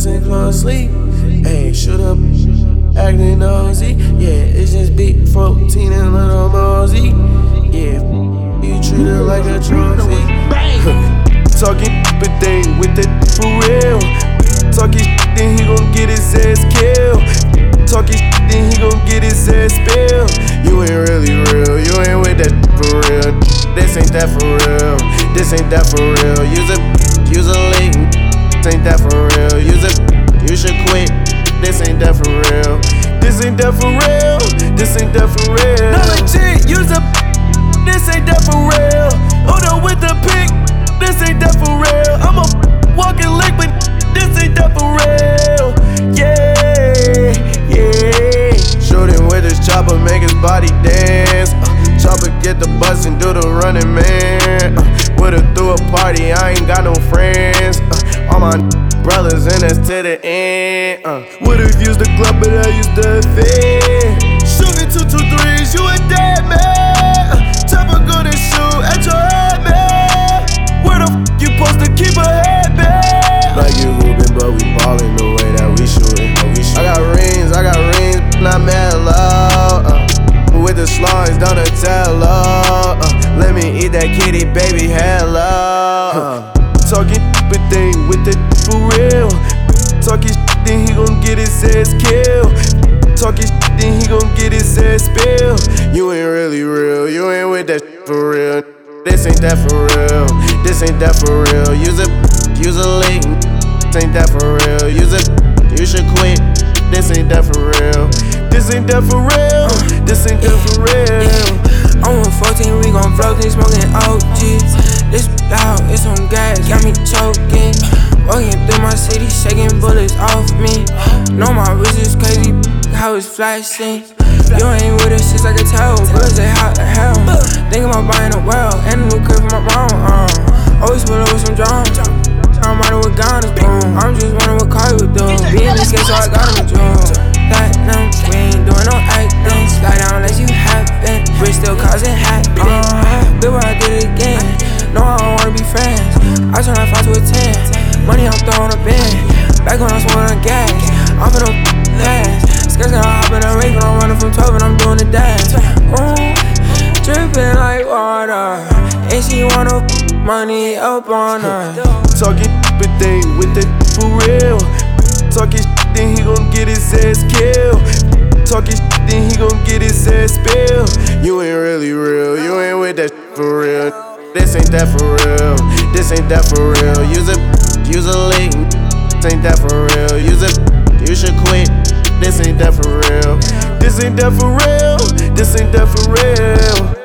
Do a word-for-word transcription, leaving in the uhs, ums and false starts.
and fall asleep. Ayy, shoot up, acting nosy. Yeah, it's just big fourteen and little mosey. Yeah, you treat her like a trophy. Talking but they with that for real. Talking shit, then he gon' get his ass killed. Talking shit, then he gon' get his ass spilled. You ain't really real, you ain't with that for real. This ain't that for real, this ain't that for real. Use a, use a link, this ain't that for real. Use a, you should quit, this ain't that for real. This ain't that for real, this ain't that for real. No legit, use a, this ain't that for real. Hold on with the pick, this ain't that for real. I'm a walking lick, but this ain't that for real. Yeah, yeah. Shooting with his chopper, make his body dance. Uh, chopper get the bus and do the running man. Uh, with her through a party, I ain't got no friends. Uh, all my brothers and that's to the end. Uh, would've used the club, but I used the fan. Shooting two two threes, you a dead man. Uh, chopper gonna shoot at your head, man. Where the f you supposed to keep a head, man? Like you hooping, but we ballin' the way that we shootin'. I got rings, I got rings, not mad low. Uh, with the slimes, don't tell uh, let me eat that kitty, baby, hello. Uh, talking but they with that for real. Talking shit, then he gon' get his ass killed. Talking shit, then he gon' get his ass spilled. You ain't really real, you ain't with that for real. This ain't that for real, this ain't that for real. Use a, use a link, this ain't that for real. Use a, you should quit, this ain't that for real. This ain't that for real, this ain't that for real. I'm on fourteen, we gon' float this, smoking O Gs. This loud, it's on gas, got me choking. Walking through my city, shaking bullets off me. Know my wrist is crazy, how it's flashing. You ain't with us since I can tell, bullets they hot as hell. Thinking about buying a well, and a new crib for my mom. Uh, always pull up with some drums. I'm riding with guns, boom. I'm just wondering what car you would do. Being this case, so I got him a jewel. Platinum, we ain't doing no acting. Slide down unless you happen. Wrist still causing happen. Uh, Bill, I did it again. No, I don't wanna be friends. I turn that five to a ten. Money, I'm throwing a band. Back when I'm smoking on gas. I'm finna fast. Skirts gonna hop in a race when I'm running from twelve and I'm doing the dash. Ooh, dripping like water. And she wanna money up on her. Talking but they with that for real. Talking shit, then he gon' get his ass killed. Talking shit, then he gon' get his ass spilled. You ain't really real, you ain't with that for real. This ain't that for real, this ain't that for real. Use a, use a link, this ain't that for real. Use a, you should quit, this ain't that for real. This ain't that for real, this ain't that for real.